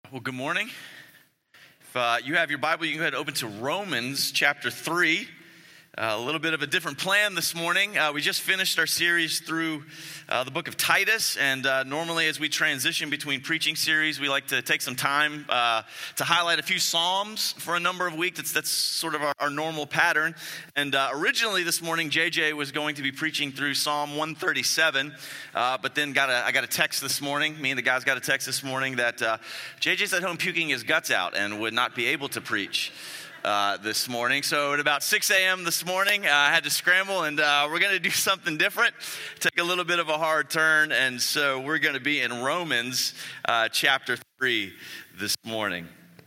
Well, good morning. If you have your Bible, you can go ahead and open to Romans chapter 3. A little bit of a different plan this morning. We just finished our series through the book of Titus, and normally as we transition between preaching series, we like to take some time to highlight a few Psalms for a number of weeks. That's sort of our normal pattern. And originally this morning, JJ was going to be preaching through Psalm 137, but then I got a text this morning. Me and the guys got a text this morning that JJ's at home puking his guts out and would not be able to preach this morning. So at about 6 a.m. this morning, I had to scramble, and we're going to do something different, take a little bit of a hard turn, and so we're going to be in Romans chapter 3 this morning.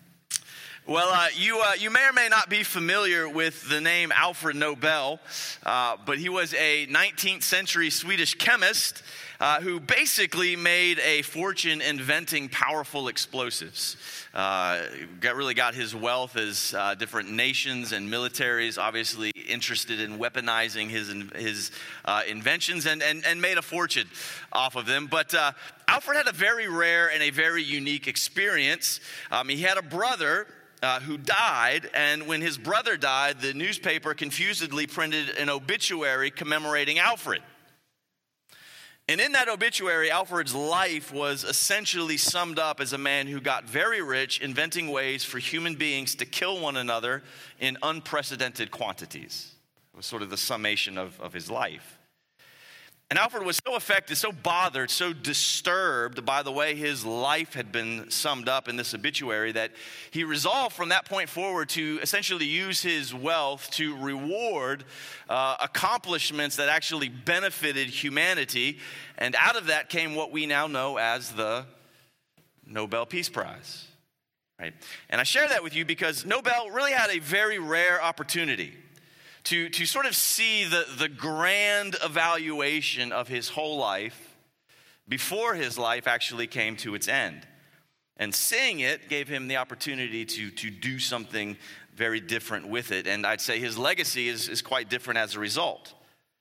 Well, you may or may not be familiar with the name Alfred Nobel, but he was a 19th century Swedish chemist who basically made a fortune inventing powerful explosives. Really got his wealth as different nations and militaries obviously interested in weaponizing his inventions and made a fortune off of them. But Alfred had a very rare and a very unique experience. He had a brother who died, and when his brother died, the newspaper confusedly printed an obituary commemorating Alfred. And in that obituary, Alfred's life was essentially summed up as a man who got very rich, inventing ways for human beings to kill one another in unprecedented quantities. It was sort of the summation of his life. And Alfred was so affected, so bothered, so disturbed by the way his life had been summed up in this obituary that he resolved from that point forward to essentially use his wealth to reward accomplishments that actually benefited humanity. And out of that came what we now know as the Nobel Peace Prize. Right? And I share that with you because Nobel really had a very rare opportunity to sort of see the grand evaluation of his whole life before his life actually came to its end. And seeing it gave him the opportunity to do something very different with it. And I'd say his legacy is quite different as a result.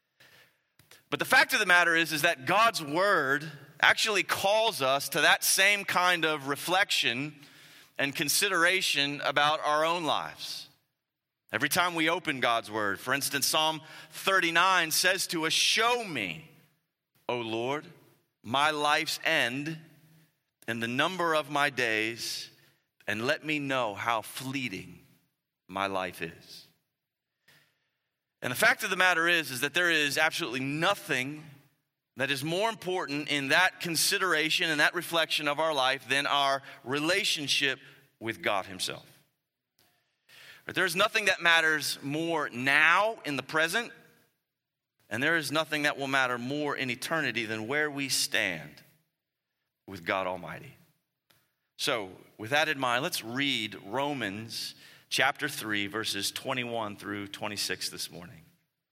But the fact of the matter is that God's word actually calls us to that same kind of reflection and consideration about our own lives. Every time we open God's word, for instance, Psalm 39 says to us, "Show me, O Lord, my life's end and the number of my days, and let me know how fleeting my life is." And the fact of the matter is that there is absolutely nothing that is more important in that consideration and that reflection of our life than our relationship with God himself. But there is nothing that matters more now in the present, and there is nothing that will matter more in eternity than where we stand with God Almighty. So, with that in mind, let's read Romans chapter 3, verses 21 through 26 this morning.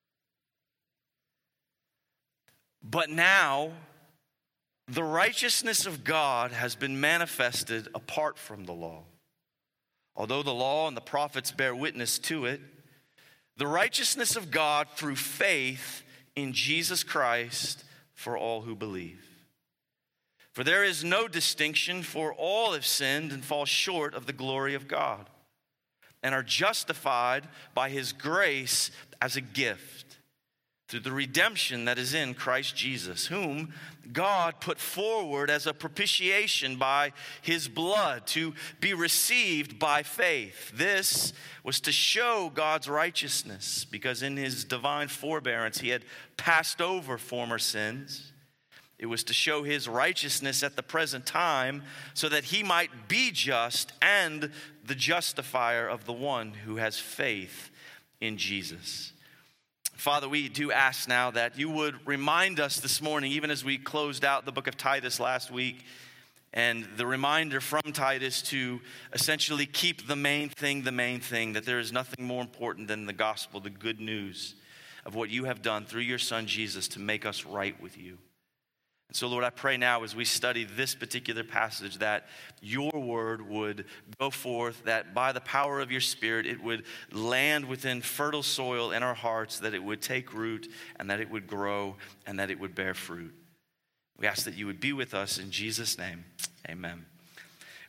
But now, the righteousness of God has been manifested apart from the law. Although the law and the prophets bear witness to it, the righteousness of God through faith in Jesus Christ for all who believe. For there is no distinction, for all have sinned and fall short of the glory of God, and are justified by his grace as a gift through the redemption that is in Christ Jesus, whom God put forward as a propitiation by his blood to be received by faith. This was to show God's righteousness, because in his divine forbearance he had passed over former sins. It was to show his righteousness at the present time, so that he might be just and the justifier of the one who has faith in Jesus. Father, we do ask now that you would remind us this morning, even as we closed out the book of Titus last week, and the reminder from Titus to essentially keep the main thing, that there is nothing more important than the gospel, the good news of what you have done through your son Jesus to make us right with you. And so, Lord, I pray now as we study this particular passage that your word would go forth, that by the power of your Spirit, it would land within fertile soil in our hearts, that it would take root and that it would grow and that it would bear fruit. We ask that you would be with us in Jesus' name. Amen.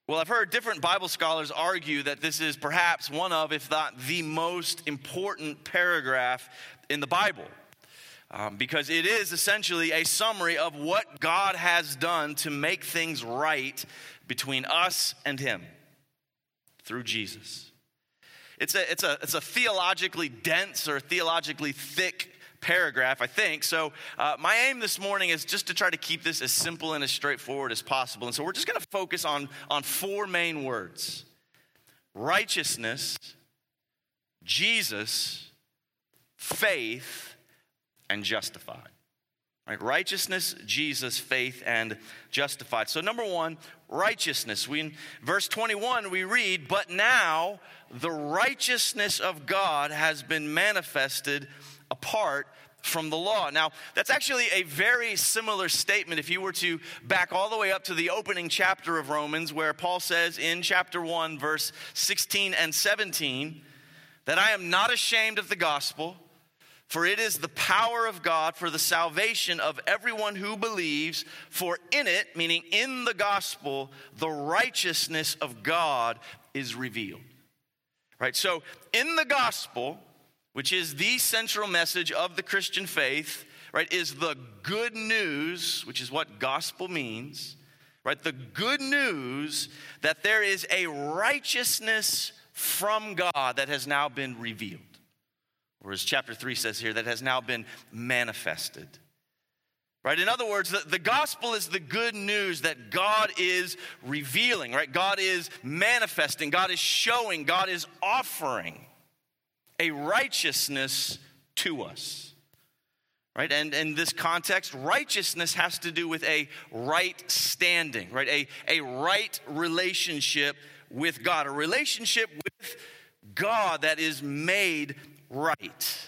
Well, I've heard different Bible scholars argue that this is perhaps one of, if not the most important paragraph in the Bible. Because it is essentially a summary of what God has done to make things right between us and him through Jesus. It's a theologically dense or theologically thick paragraph, I think. So my aim this morning is just to try to keep this as simple and as straightforward as possible. And so we're just going to focus on four main words: righteousness, Jesus, faith, and justified. Right? Righteousness, Jesus, faith, and justified. So number one, righteousness. In verse 21, we read, "But now the righteousness of God has been manifested apart from the law." Now, that's actually a very similar statement if you were to back all the way up to the opening chapter of Romans, where Paul says in chapter 1, verse 16 and 17, that I am not ashamed of the gospel, for it is the power of God for the salvation of everyone who believes, for in it, meaning in the gospel, the righteousness of God is revealed. Right? So in the gospel, which is the central message of the Christian faith, right, is the good news, which is what gospel means, right? The good news that there is a righteousness from God that has now been revealed. Or as chapter 3 says here, that has now been manifested. Right? In other words, the gospel is the good news that God is revealing, right? God is manifesting, God is showing, God is offering a righteousness to us. Right? And in this context, righteousness has to do with a right standing, right? A right relationship with God, a relationship with God that is made right.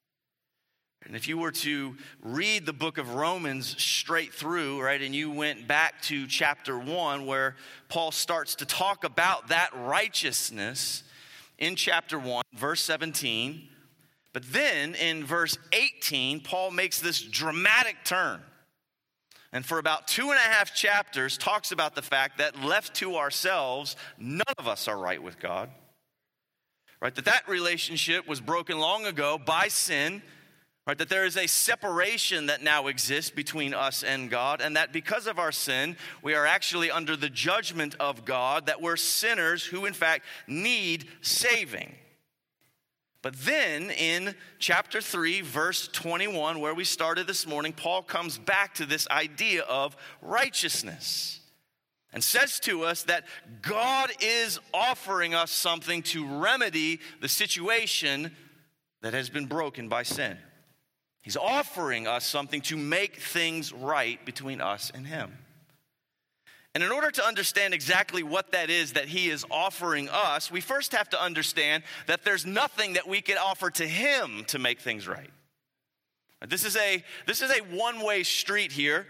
And if you were to read the book of Romans straight through, right, and you went back to chapter 1 where Paul starts to talk about that righteousness in chapter 1, verse 17, but then in verse 18, Paul makes this dramatic turn. And for about 2.5 chapters talks about the fact that left to ourselves, none of us are right with God. Right, that relationship was broken long ago by sin, right, that there is a separation that now exists between us and God, and that because of our sin, we are actually under the judgment of God, that we're sinners who in fact need saving. But then in chapter 3, verse 21, where we started this morning, Paul comes back to this idea of righteousness. And says to us that God is offering us something to remedy the situation that has been broken by sin. He's offering us something to make things right between us and him. And in order to understand exactly what that is that he is offering us, we first have to understand that there's nothing that we could offer to him to make things right. This is a one-way street here.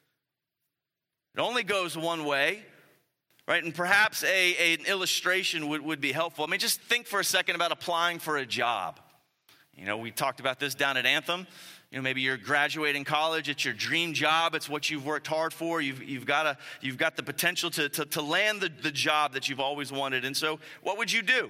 It only goes one way, right? And perhaps an illustration would be helpful. I mean, just think for a second about applying for a job. You know, we talked about this down at Anthem. You know, maybe you're graduating college. It's your dream job. It's what you've worked hard for. You've got the potential to land the job that you've always wanted. And so what would you do?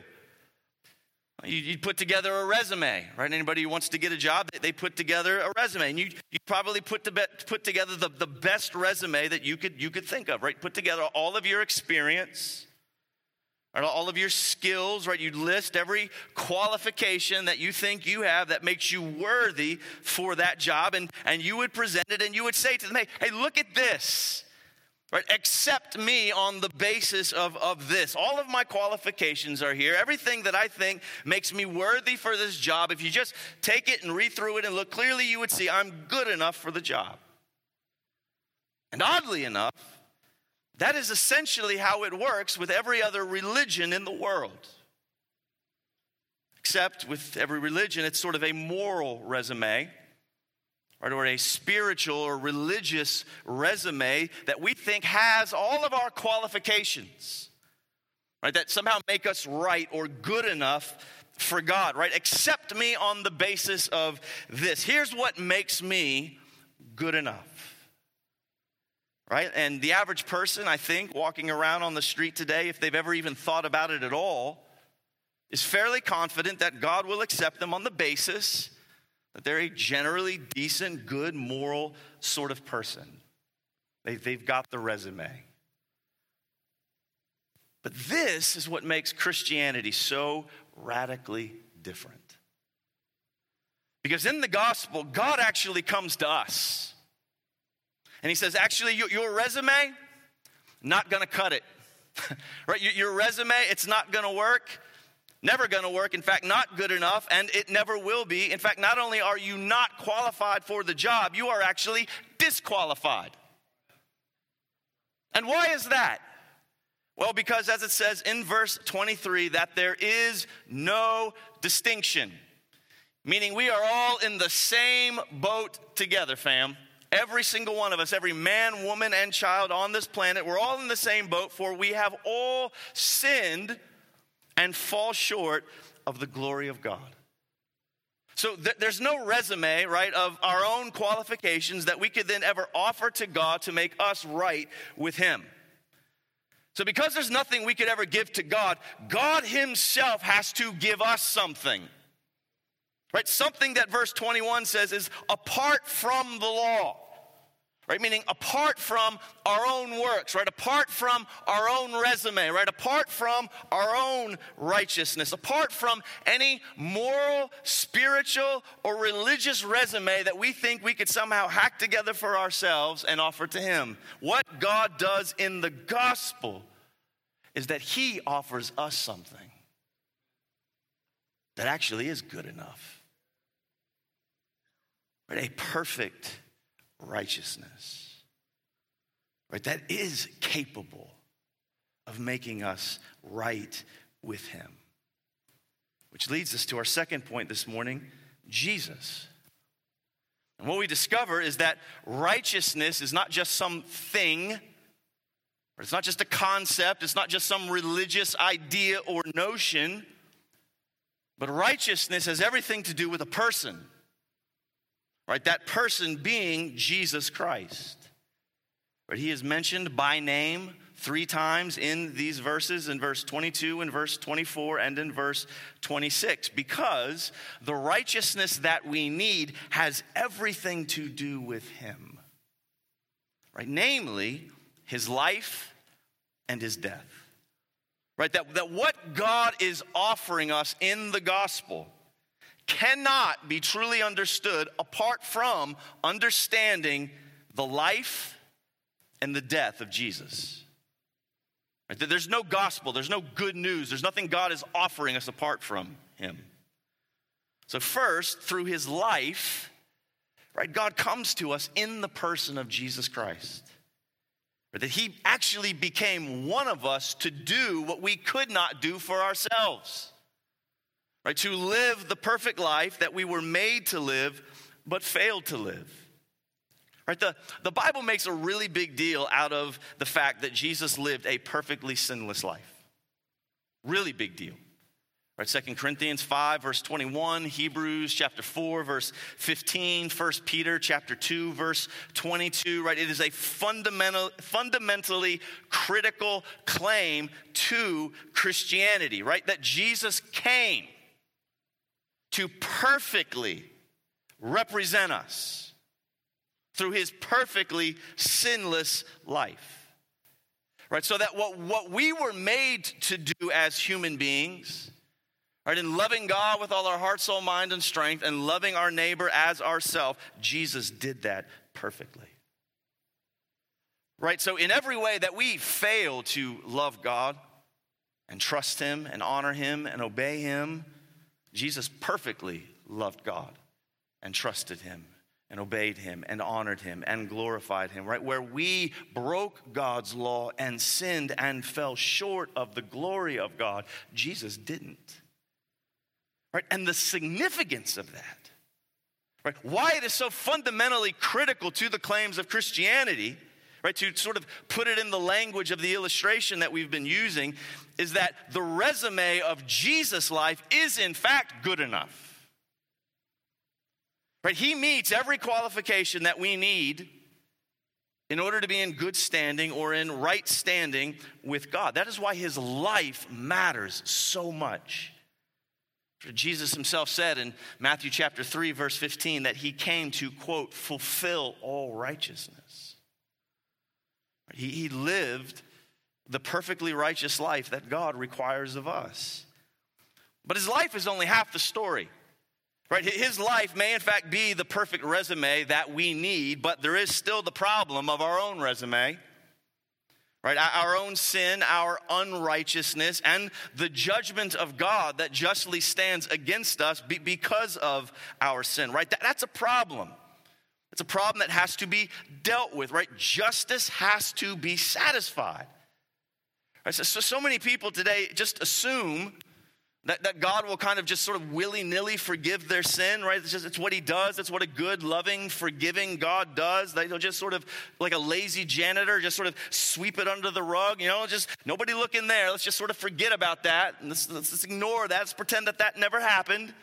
You'd put together a resume, right? Anybody who wants to get a job, they put together a resume. And you probably put together the best resume that you could think of, right? Put together all of your experience, right? All of your skills, right? You'd list every qualification that you think you have that makes you worthy for that job. And you would present it and you would say to them, hey, look at this. Right? Accept me on the basis of this. All of my qualifications are here. Everything that I think makes me worthy for this job. If you just take it and read through it and look clearly, you would see I'm good enough for the job. And oddly enough, that is essentially how it works with every other religion in the world. Except with every religion, it's sort of a moral resume. Or a spiritual or religious resume that we think has all of our qualifications, right? That somehow make us right or good enough for God, right? Accept me on the basis of this. Here's what makes me good enough. right? And the average person, I think, walking around on the street today, if they've ever even thought about it at all, is fairly confident that God will accept them on the basis that they're a generally decent, good, moral sort of person. They've got the resume. But this is what makes Christianity so radically different. Because in the gospel, God actually comes to us. And he says, actually, your resume, not going to cut it. Right? Your resume, it's not going to work. Never going to work. In fact, not good enough, and it never will be. In fact, not only are you not qualified for the job, you are actually disqualified. And why is that? Well, because as it says in verse 23, that there is no distinction. Meaning we are all in the same boat together, fam. Every single one of us, every man, woman, and child on this planet, we're all in the same boat, for we have all sinned and fall short of the glory of God. So there's no resume, right, of our own qualifications that we could then ever offer to God to make us right with him. So because there's nothing we could ever give to God, God himself has to give us something. Right? Something that verse 21 says is apart from the law. Right? Meaning apart from our own works, right? Apart from our own resume, right? Apart from our own righteousness, apart from any moral, spiritual, or religious resume that we think we could somehow hack together for ourselves and offer to him. What God does in the gospel is that he offers us something that actually is good enough. Right? A perfect righteousness, right? That is capable of making us right with him. Which leads us to our second point this morning, Jesus. And what we discover is that righteousness is not just some thing, or it's not just a concept, it's not just some religious idea or notion, but righteousness has everything to do with a person. Right, that person being Jesus Christ. Right, he is mentioned by name 3 times in these verses, in verse 22, in verse 24, and in verse 26, because the righteousness that we need has everything to do with him. Right, namely, his life and his death. Right, that what God is offering us in the gospel cannot be truly understood apart from understanding the life and the death of Jesus. Right? There's no gospel, there's no good news, there's nothing God is offering us apart from him. So first, through his life, right, God comes to us in the person of Jesus Christ. Right? That he actually became one of us to do what we could not do for ourselves. Right, to live the perfect life that we were made to live, but failed to live. Right, the Bible makes a really big deal out of the fact that Jesus lived a perfectly sinless life. Really big deal. Right, 2 Corinthians 5, verse 21, Hebrews chapter 4, verse 15, 1 Peter chapter 2, verse 22. Right, it is a fundamentally critical claim to Christianity. Right, that Jesus came to perfectly represent us through his perfectly sinless life. Right? So that what we were made to do as human beings, right, in loving God with all our heart, soul, mind, and strength, and loving our neighbor as ourselves, Jesus did that perfectly. Right? So in every way that we fail to love God and trust him and honor him and obey him, Jesus perfectly loved God and trusted him and obeyed him and honored him and glorified him, right? Where we broke God's law and sinned and fell short of the glory of God, Jesus didn't. Right? And the significance of that, right? Why it is so fundamentally critical to the claims of Christianity, right, to sort of put it in the language of the illustration that we've been using, is that the resume of Jesus' life is in fact good enough. Right? He meets every qualification that we need in order to be in good standing or in right standing with God. That is why his life matters so much. Jesus himself said in Matthew chapter 3, verse 15, that he came to, quote, fulfill all righteousness. He lived the perfectly righteous life that God requires of us. But his life is only half the story. Right? His life may in fact be the perfect resume that we need, but there is still the problem of our own resume. Right? Our own sin, our unrighteousness, and the judgment of God that justly stands against us because of our sin. Right? That's a problem. It's a problem that has to be dealt with. Right? Justice has to be satisfied. Right? So many people today just assume that God will kind of just sort of willy-nilly forgive their sin, right? It's what he does. It's what a good, loving, forgiving God does. They'll just sort of, like a lazy janitor, just sort of sweep it under the rug. Just nobody look in there. Let's just sort of forget about that. And let's ignore that. Let's pretend that never happened.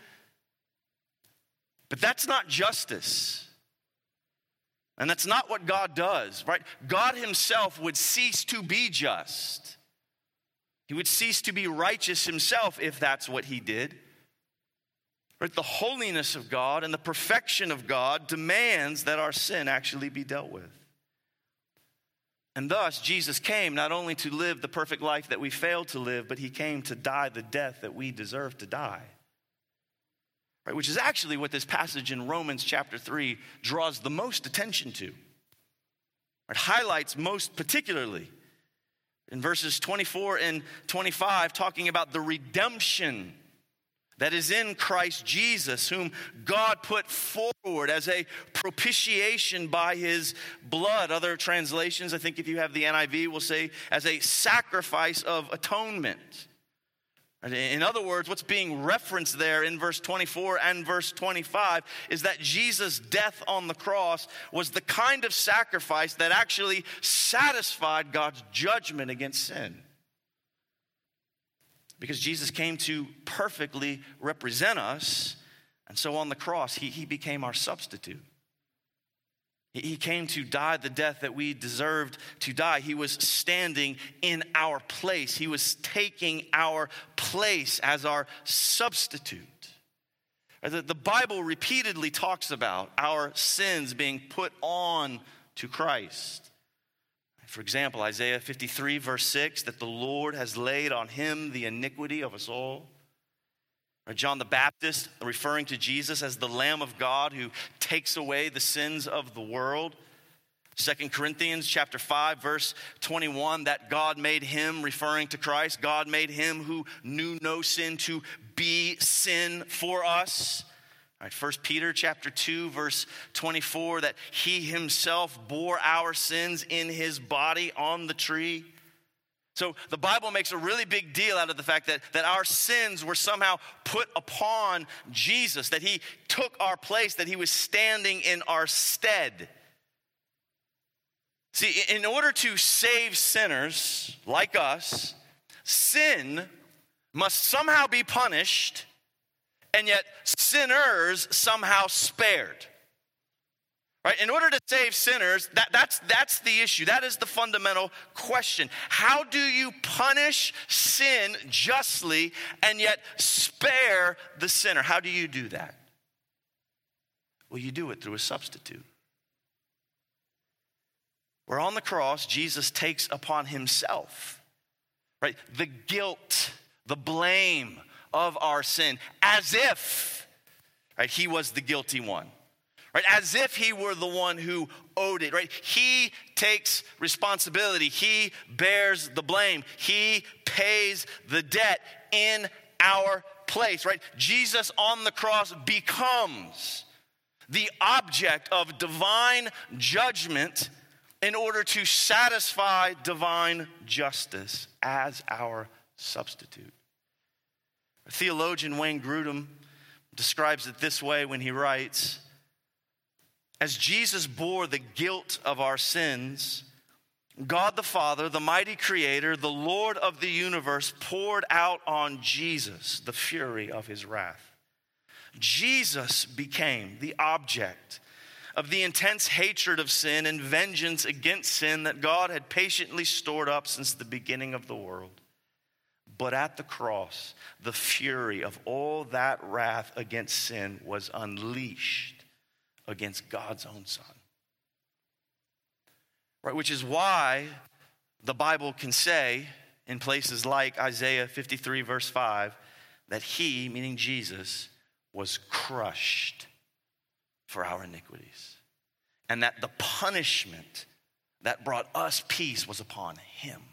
But that's not justice. And that's not what God does, right? God himself would cease to be just. He would cease to be righteous himself if that's what he did. Right? The holiness of God and the perfection of God demands that our sin actually be dealt with. And thus, Jesus came not only to live the perfect life that we failed to live, but he came to die the death that we deserve to die. Right? Which is actually what this passage in Romans chapter 3 draws the most attention to. It highlights most particularly in verses 24 and 25, talking about the redemption that is in Christ Jesus, whom God put forward as a propitiation by his blood. Other translations, I think if you have the NIV, will say as a sacrifice of atonement. In other words, what's being referenced there in verse 24 and verse 25 is that Jesus' death on the cross was the kind of sacrifice that actually satisfied God's judgment against sin. Because Jesus came to perfectly represent us, and so on the cross, he became our substitute. He came to die the death that we deserved to die. He was standing in our place. He was taking our place as our substitute. The Bible repeatedly talks about our sins being put on to Christ. For example, Isaiah 53 verse 6, that the Lord has laid on him the iniquity of us all. John the Baptist referring to Jesus as the Lamb of God who takes away the sins of the world. 2 Corinthians chapter 5 verse 21, that God made him, referring to Christ, God made him who knew no sin to be sin for us. All right, 1 Peter chapter 2 verse 24, that he himself bore our sins in his body on the tree. So the Bible makes a really big deal out of the fact that our sins were somehow put upon Jesus, that he took our place, that he was standing in our stead. See, in order to save sinners like us, sin must somehow be punished, and yet sinners somehow spared. Right? In order to save sinners, that's the issue. That is the fundamental question. How do you punish sin justly and yet spare the sinner? How do you do that? Well, you do it through a substitute. Where on the cross, Jesus takes upon himself, right, the guilt, the blame of our sin, as if, right, he was the guilty one. Right, as if he were the one who owed it, right? He takes responsibility. He bears the blame. He pays the debt in our place, right? Jesus on the cross becomes the object of divine judgment in order to satisfy divine justice as our substitute. Theologian Wayne Grudem describes it this way when he writes, as Jesus bore the guilt of our sins, God the Father, the mighty creator, the Lord of the universe, poured out on Jesus the fury of his wrath. Jesus became the object of the intense hatred of sin and vengeance against sin that God had patiently stored up since the beginning of the world. But at the cross, the fury of all that wrath against sin was unleashed against God's own Son. Right, which is why the Bible can say in places like Isaiah 53 verse 5 that he, meaning Jesus, was crushed for our iniquities. And that the punishment that brought us peace was upon him.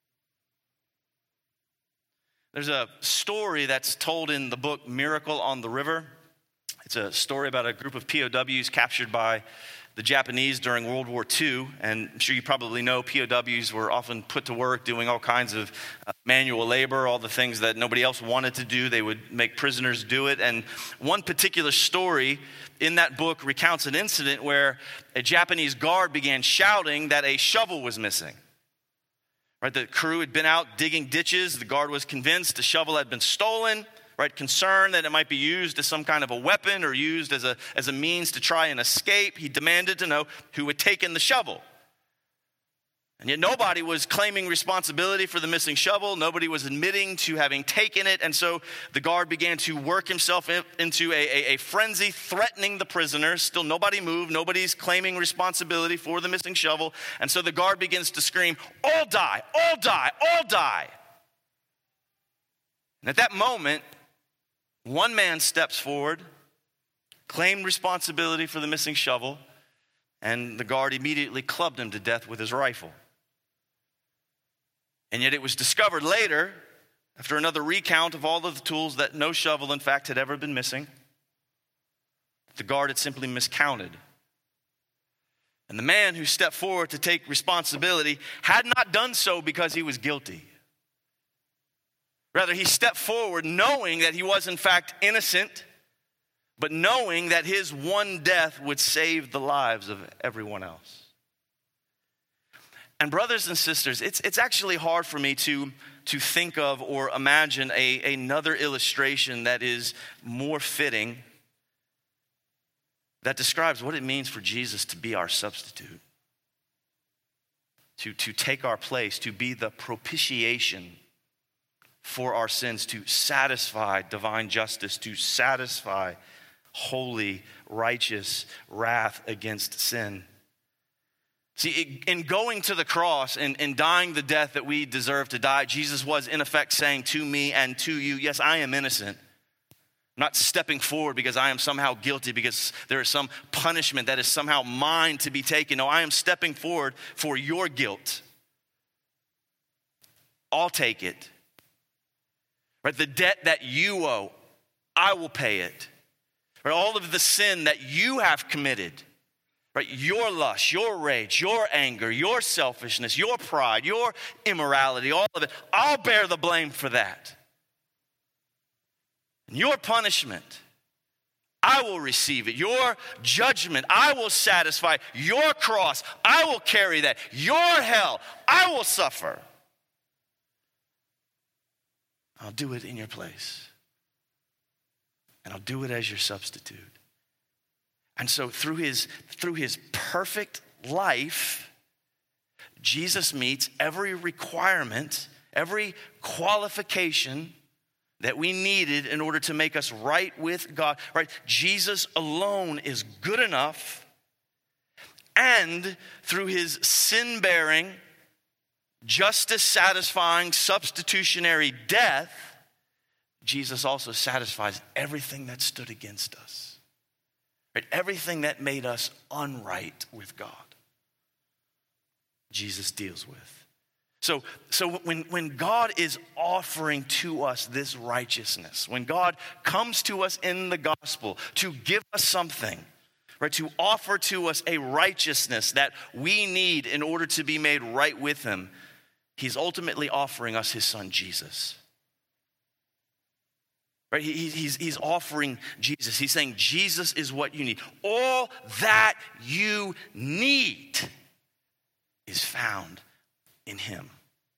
There's a story that's told in the book Miracle on the River. It's a story about a group of POWs captured by the Japanese during World War II. And I'm sure you probably know POWs were often put to work doing all kinds of manual labor, all the things that nobody else wanted to do. They would make prisoners do it. And one particular story in that book recounts an incident where a Japanese guard began shouting that a shovel was missing. Right, the crew had been out digging ditches. The guard was convinced the shovel had been stolen. Right, concerned that it might be used as some kind of a weapon or used as a means to try and escape. He demanded to know who had taken the shovel. And yet nobody was claiming responsibility for the missing shovel. Nobody was admitting to having taken it. And so the guard began to work himself into a frenzy, threatening the prisoners. Still nobody moved. Nobody's claiming responsibility for the missing shovel. And so the guard begins to scream, "All die, all die, all die." And at that moment, one man steps forward, claimed responsibility for the missing shovel, and the guard immediately clubbed him to death with his rifle. And yet it was discovered later, after another recount of all of the tools, that no shovel, in fact, had ever been missing. The guard had simply miscounted. And the man who stepped forward to take responsibility had not done so because he was guilty. Rather, he stepped forward knowing that he was, in fact, innocent, but knowing that his one death would save the lives of everyone else. And brothers and sisters, it's actually hard for me to think of or imagine another illustration that is more fitting, that describes what it means for Jesus to be our substitute, to take our place, to be the propitiation for our sins, to satisfy divine justice, to satisfy holy, righteous wrath against sin. See, in going to the cross and dying the death that we deserve to die, Jesus was in effect saying to me and to you, yes, I am innocent. I'm not stepping forward because I am somehow guilty, because there is some punishment that is somehow mine to be taken. No, I am stepping forward for your guilt. I'll take it. Right, the debt that you owe, I will pay it. Right, all of the sin that you have committed, right, your lust, your rage, your anger, your selfishness, your pride, your immorality, all of it, I'll bear the blame for that. And your punishment, I will receive it. Your judgment, I will satisfy. Your cross, I will carry that. Your hell, I will suffer. I'll do it in your place. And I'll do it as your substitute. And so through his perfect life, Jesus meets every requirement, every qualification that we needed in order to make us right with God. Right? Jesus alone is good enough. And through his sin-bearing, justice-satisfying, substitutionary death, Jesus also satisfies everything that stood against us. Right? Everything that made us unright with God, Jesus deals with. So when God is offering to us this righteousness, when God comes to us in the gospel to give us something, right, to offer to us a righteousness that we need in order to be made right with him, he's ultimately offering us his son, Jesus. Right? He's offering Jesus. He's saying Jesus is what you need. All that you need is found in him.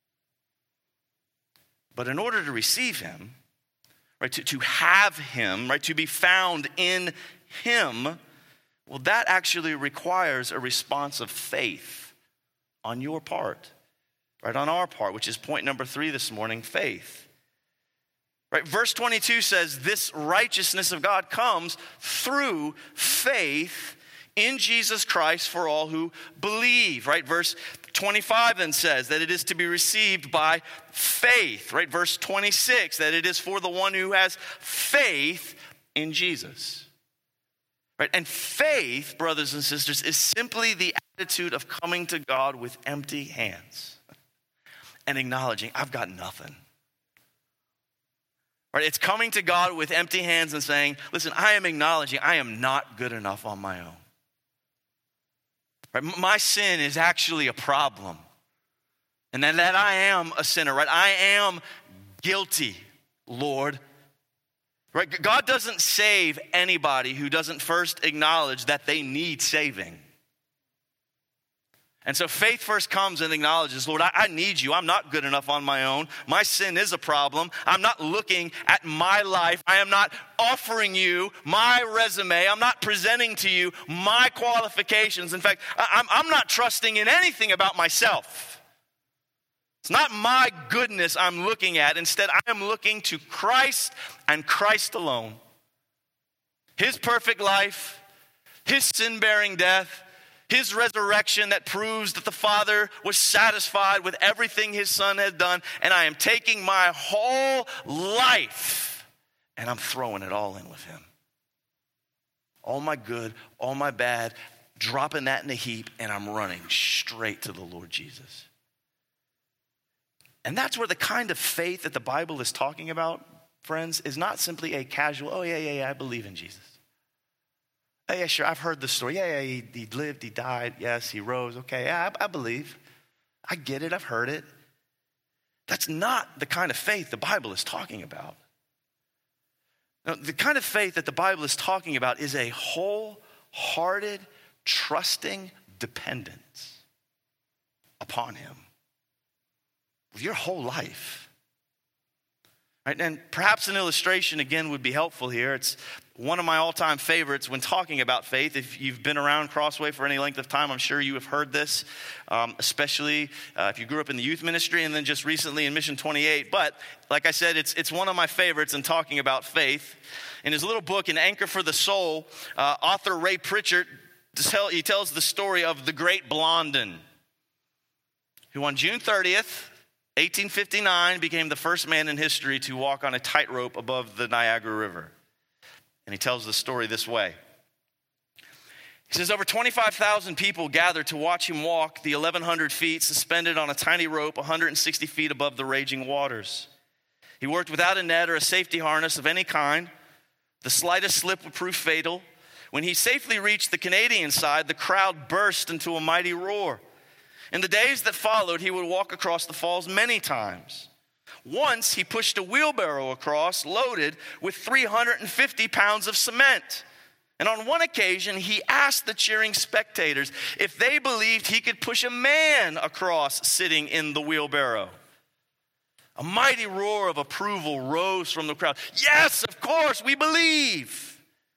But in order to receive him, right, to have him, right, to be found in him, Well, that actually requires a response of faith on your part, right? On our part, which is point number 3 this morning, faith. Right? Verse 22 says this righteousness of God comes through faith in Jesus Christ for all who believe, right? Verse 25 then says that it is to be received by faith, right? Verse 26, that it is for the one who has faith in Jesus, right? And faith, brothers and sisters, is simply the attitude of coming to God with empty hands and acknowledging, I've got nothing. Right? It's coming to God with empty hands and saying, listen, I am acknowledging I am not good enough on my own. Right? My sin is actually a problem. And that I am a sinner, right? I am guilty, Lord. Right? God doesn't save anybody who doesn't first acknowledge that they need saving. And so faith first comes and acknowledges, Lord, I need you. I'm not good enough on my own. My sin is a problem. I'm not looking at my life. I am not offering you my resume. I'm not presenting to you my qualifications. In fact, I'm not trusting in anything about myself. It's not my goodness I'm looking at. Instead, I am looking to Christ and Christ alone. His perfect life, his sin-bearing death, his resurrection that proves that the Father was satisfied with everything his Son had done. And I am taking my whole life and I'm throwing it all in with him. All my good, all my bad, dropping that in a heap, and I'm running straight to the Lord Jesus. And that's where the kind of faith that the Bible is talking about, friends, is not simply a casual, oh yeah, I believe in Jesus. Oh, yeah, sure, I've heard the story. Yeah, he lived, he died. Yes, he rose. Okay, yeah, I believe. I get it, I've heard it. That's not the kind of faith the Bible is talking about. Now, the kind of faith that the Bible is talking about is a wholehearted, trusting dependence upon him with your whole life. Right, and perhaps an illustration, again, would be helpful here. It's one of my all-time favorites when talking about faith. If you've been around Crossway for any length of time, I'm sure you have heard this, especially if you grew up in the youth ministry and then just recently in Mission 28. But like I said, it's one of my favorites in talking about faith. In his little book, An Anchor for the Soul, author Ray Pritchard, he tells the story of the great Blondin, who on June 30th, 1859, became the first man in history to walk on a tightrope above the Niagara River. And he tells the story this way. He says, over 25,000 people gathered to watch him walk the 1,100 feet suspended on a tiny rope 160 feet above the raging waters. He worked without a net or a safety harness of any kind. The slightest slip would prove fatal. When he safely reached the Canadian side, the crowd burst into a mighty roar. In the days that followed, he would walk across the falls many times. Once, he pushed a wheelbarrow across loaded with 350 pounds of cement. And on one occasion, he asked the cheering spectators if they believed he could push a man across sitting in the wheelbarrow. A mighty roar of approval rose from the crowd. Yes, of course, we believe.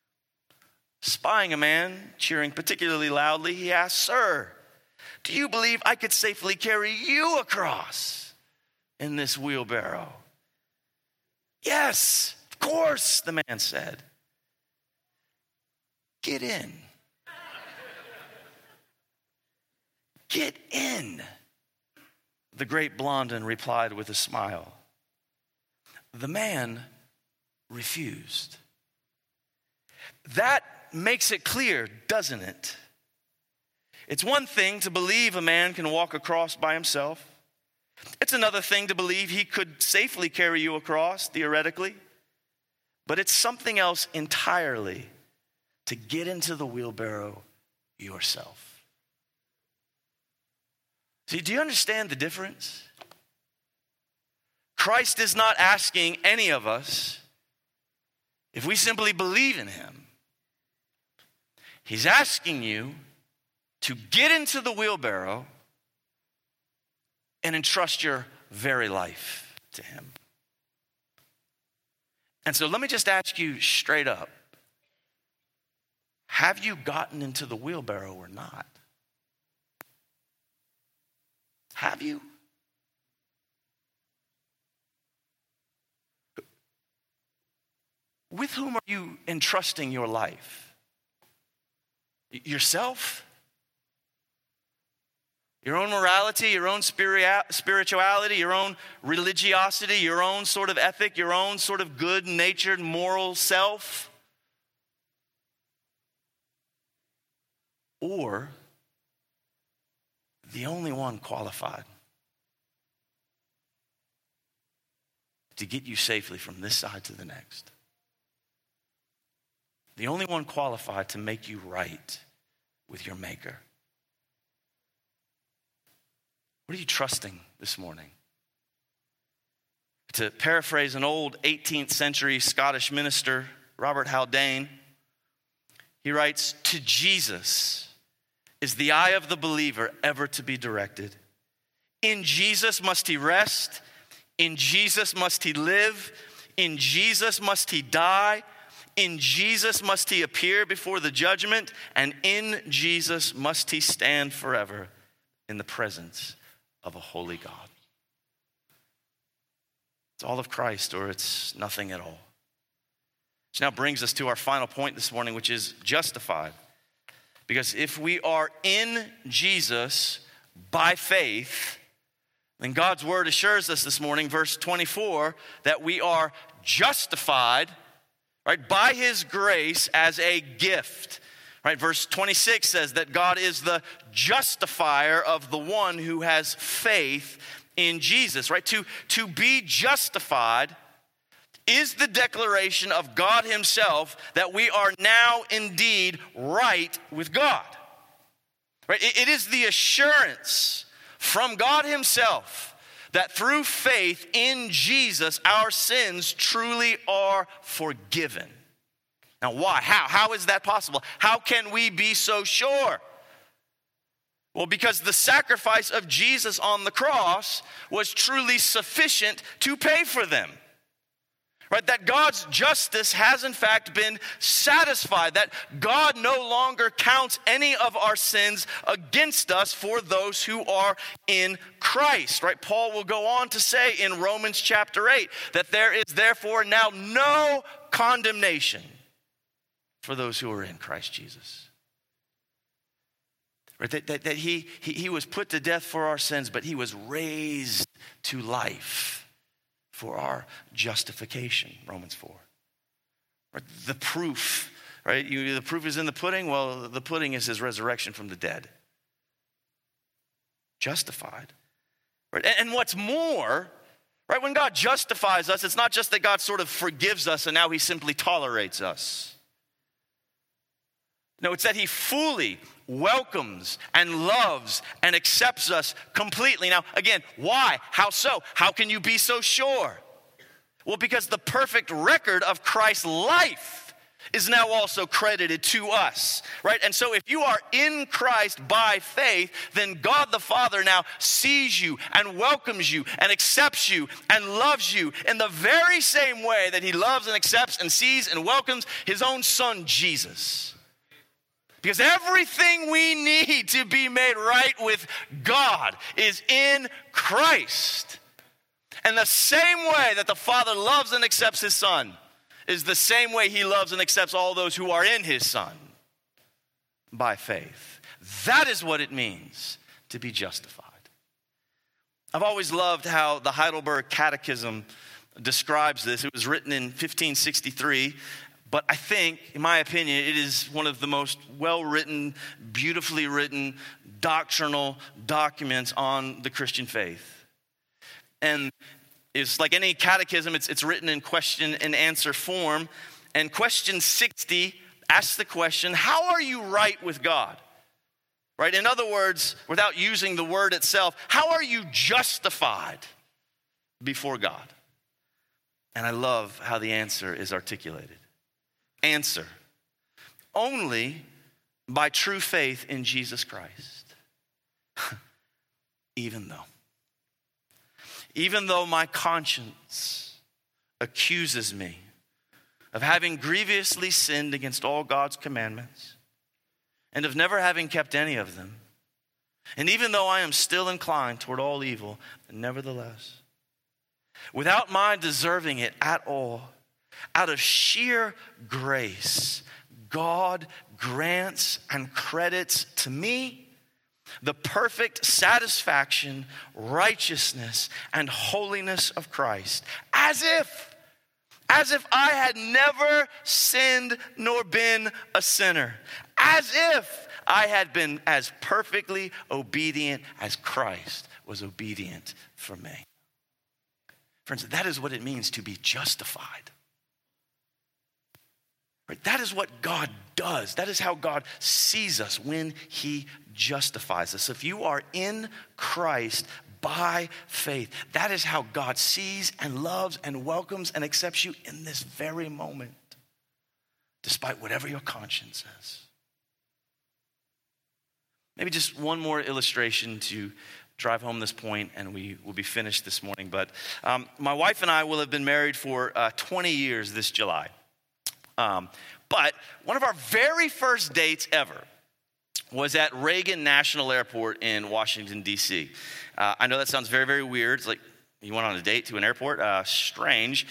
Spying a man cheering particularly loudly, he asked, Sir, do you believe I could safely carry you across in this wheelbarrow? Yes, of course, the man said. Get in. Get in, the great Blondin replied with a smile. The man refused. That makes it clear, doesn't it? It's one thing to believe a man can walk across by himself. It's another thing to believe he could safely carry you across, theoretically. But it's something else entirely to get into the wheelbarrow yourself. See, do you understand the difference? Christ is not asking any of us if we simply believe in him. He's asking you to get into the wheelbarrow and entrust your very life to him. And so let me just ask you straight up, have you gotten into the wheelbarrow or not? Have you? With whom are you entrusting your life? Yourself? Your own morality, your own spirituality, your own religiosity, your own sort of ethic, your own sort of good-natured moral self? Or the only one qualified to get you safely from this side to the next? The only one qualified to make you right with your Maker? What are you trusting this morning? To paraphrase an old 18th century Scottish minister, Robert Haldane, he writes, "To Jesus is the eye of the believer ever to be directed. In Jesus must he rest. In Jesus must he live. In Jesus must he die. In Jesus must he appear before the judgment. And in Jesus must he stand forever in the presence of a holy God." It's all of Christ or it's nothing at all. Which now brings us to our final point this morning, which is justified. Because if we are in Jesus by faith, then God's word assures us this morning, verse 24, that we are justified, right, by his grace as a gift. Right, verse 26 says that God is the justifier of the one who has faith in Jesus. Right, to be justified is the declaration of God himself that we are now indeed right with God. Right, it is the assurance from God himself that through faith in Jesus, our sins truly are forgiven. Now, why? How is that possible? How can we be so sure? Well, because the sacrifice of Jesus on the cross was truly sufficient to pay for them. Right? That God's justice has in fact been satisfied. That God no longer counts any of our sins against us for those who are in Christ. Right? Paul will go on to say in Romans chapter 8 that there is therefore now no condemnation for those who are in Christ Jesus. Right? That he was put to death for our sins, but he was raised to life for our justification, Romans 4. Right? The proof, right? The proof is in the pudding. Well, the pudding is his resurrection from the dead. Justified. Right? And what's more, right? When God justifies us, it's not just that God sort of forgives us and now he simply tolerates us. No, it's that he fully welcomes and loves and accepts us completely. Now, again, why? How so? How can you be so sure? Well, because the perfect record of Christ's life is now also credited to us, right? And so if you are in Christ by faith, then God the Father now sees you and welcomes you and accepts you and loves you in the very same way that he loves and accepts and sees and welcomes his own son, Jesus. Because everything we need to be made right with God is in Christ. And the same way that the Father loves and accepts his Son is the same way he loves and accepts all those who are in his Son by faith. That is what it means to be justified. I've always loved how the Heidelberg Catechism describes this. It was written in 1563. But I think, in my opinion, it is one of the most well-written, beautifully written, doctrinal documents on the Christian faith. And it's like any catechism, it's written in question and answer form. And question 60 asks the question, how are you right with God? Right? In other words, without using the word itself, how are you justified before God? And I love how the answer is articulated. Answer: only by true faith in Jesus Christ. Even though my conscience accuses me of having grievously sinned against all God's commandments, and of never having kept any of them. And even though I am still inclined toward all evil, nevertheless, without my deserving it at all, out of sheer grace, God grants and credits to me the perfect satisfaction, righteousness, and holiness of Christ, as if I had never sinned nor been a sinner, as if I had been as perfectly obedient as Christ was obedient for me. Friends, that is what it means to be justified. Right? That is what God does. That is how God sees us when he justifies us. If you are in Christ by faith, that is how God sees and loves and welcomes and accepts you in this very moment, despite whatever your conscience says. Maybe just one more illustration to drive home this point, and we will be finished this morning. But my wife and I will have been married for 20 years this July. But one of our very first dates ever was at Reagan National Airport in Washington, D.C. I know that sounds very, very weird. It's like, you went on a date to an airport? Strange.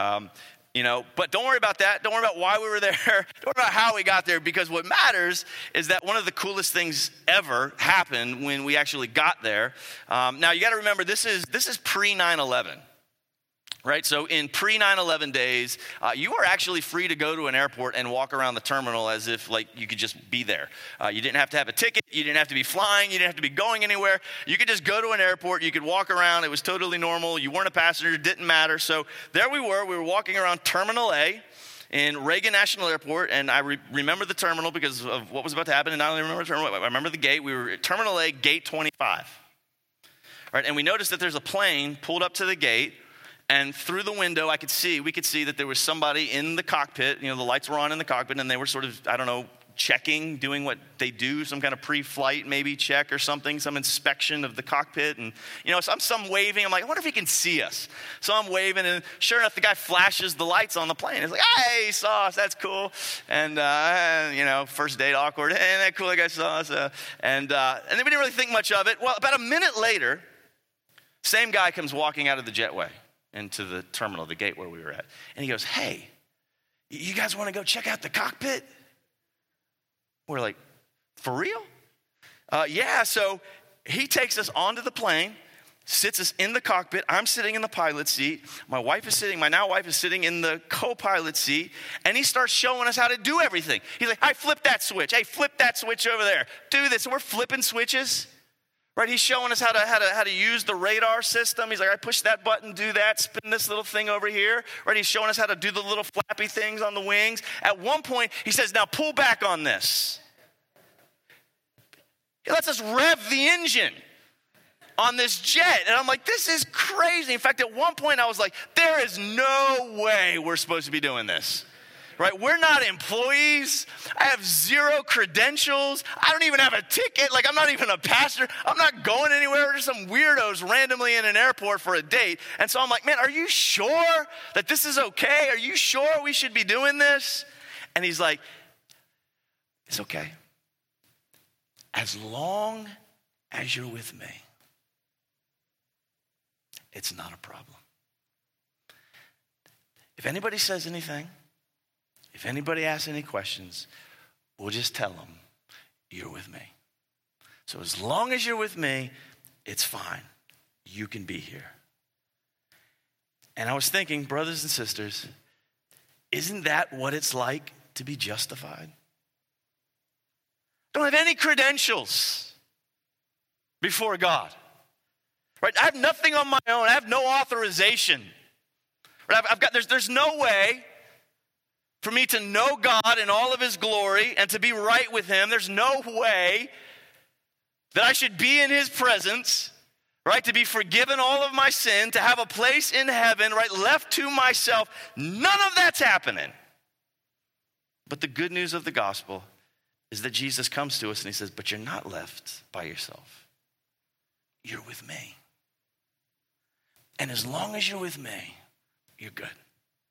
But don't worry about that. Don't worry about why we were there. Don't worry about how we got there, because what matters is that one of the coolest things ever happened when we actually got there. Now, you got to remember, this is pre-9/11. Right, so in pre-9/11 days, you were actually free to go to an airport and walk around the terminal as if like you could just be there. You didn't have to have a ticket. You didn't have to be flying. You didn't have to be going anywhere. You could just go to an airport. You could walk around. It was totally normal. You weren't a passenger. It didn't matter. So there we were. We were walking around Terminal A in Reagan National Airport, and I remember the terminal because of what was about to happen. And not only remember the terminal, I remember the gate. We were at Terminal A, Gate 25. Right, and we noticed that there's a plane pulled up to the gate. And through the window, we could see that there was somebody in the cockpit. The lights were on in the cockpit, and they were sort of, checking, doing what they do, some kind of pre-flight maybe check or something, some inspection of the cockpit. And, so I'm waving. I'm like, I wonder if he can see us. So I'm waving, and sure enough, the guy flashes the lights on the plane. It's like, hey, he saw us. That's cool. And, first date awkward. Hey, that cool, that guy saw us. And then we didn't really think much of it. Well, about a minute later, same guy comes walking out of the jetway into the terminal, the gate where we were at. And he goes, hey, you guys want to go check out the cockpit? We're like, for real? Yeah, so he takes us onto the plane, sits us in the cockpit. I'm sitting in the pilot seat. My now wife is sitting in the co-pilot seat, and he starts showing us how to do everything. He's like, hey, flip that switch. Hey, flip that switch over there. Do this. So we're flipping switches. Right, he's showing us how to use the radar system. He's like, I push that button, do that, spin this little thing over here. Right, he's showing us how to do the little flappy things on the wings. At one point, he says, now pull back on this. He lets us rev the engine on this jet. And I'm like, this is crazy. In fact, at one point, I was like, there is no way we're supposed to be doing this. Right, we're not employees. I have zero credentials. I don't even have a ticket. Like, I'm not even a passenger. I'm not going anywhere. We're just some weirdos randomly in an airport for a date. And so I'm like, man, are you sure that this is okay? Are you sure we should be doing this? And he's like, it's okay. As long as you're with me, it's not a problem. If anybody says anything, if anybody asks any questions, we'll just tell them, you're with me. So as long as you're with me, it's fine. You can be here. And I was thinking, brothers and sisters, isn't that what it's like to be justified? I don't have any credentials before God. Right? I have nothing on my own. I have no authorization. Right? There's no way for me to know God in all of his glory and to be right with him. There's no way that I should be in his presence, right? To be forgiven all of my sin, to have a place in heaven, right? Left to myself. None of that's happening. But the good news of the gospel is that Jesus comes to us and he says, but you're not left by yourself. You're with me. And as long as you're with me, you're good.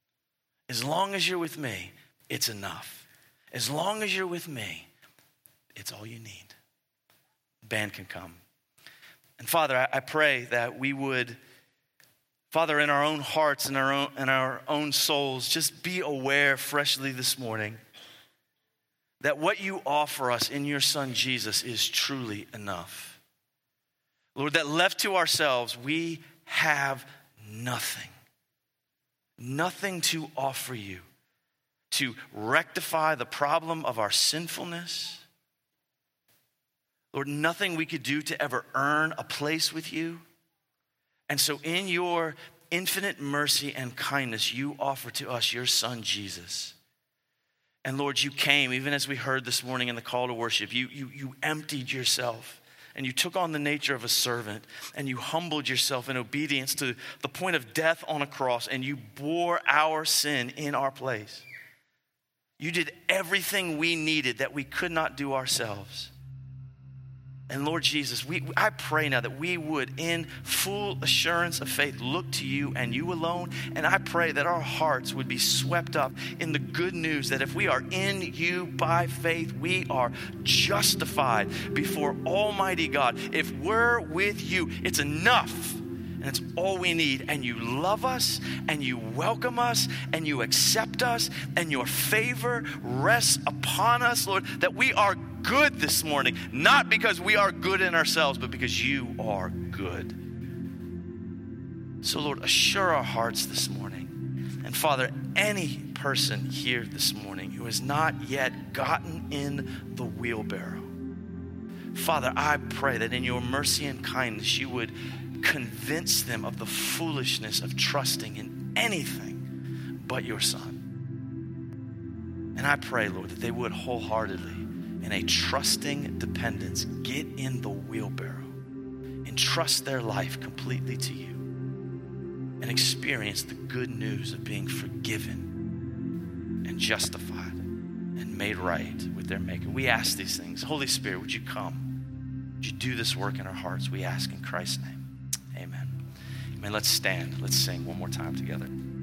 As long as you're with me, it's enough. As long as you're with me, It's all you need. Band can come. And Father, I pray that we would, Father, in our own hearts and our own souls, just be aware freshly this morning that what you offer us in your Son Jesus is truly enough. Lord, that left to ourselves, we have nothing. Nothing to offer you to rectify the problem of our sinfulness. Lord, nothing we could do to ever earn a place with you. And so in your infinite mercy and kindness, you offer to us your Son, Jesus. And Lord, you came, even as we heard this morning in the call to worship, you emptied yourself and you took on the nature of a servant and you humbled yourself in obedience to the point of death on a cross, and you bore our sin in our place. You did everything we needed that we could not do ourselves. And Lord Jesus, I pray now that we would, in full assurance of faith, look to you and you alone. And I pray that our hearts would be swept up in the good news that if we are in you by faith, we are justified before Almighty God. If we're with you, it's enough. And it's all we need. And you love us, and you welcome us, and you accept us, and your favor rests upon us, Lord, that we are good this morning, not because we are good in ourselves, but because you are good. So, Lord, assure our hearts this morning. And Father, any person here this morning who has not yet gotten in the wheelbarrow, Father, I pray that in your mercy and kindness, you would convince them of the foolishness of trusting in anything but your Son. And I pray, Lord, that they would wholeheartedly, in a trusting dependence, get in the wheelbarrow and trust their life completely to you and experience the good news of being forgiven and justified and made right with their Maker. We ask these things. Holy Spirit, would you come? Would you do this work in our hearts? We ask in Christ's name. Amen. Let's stand. Let's sing one more time together.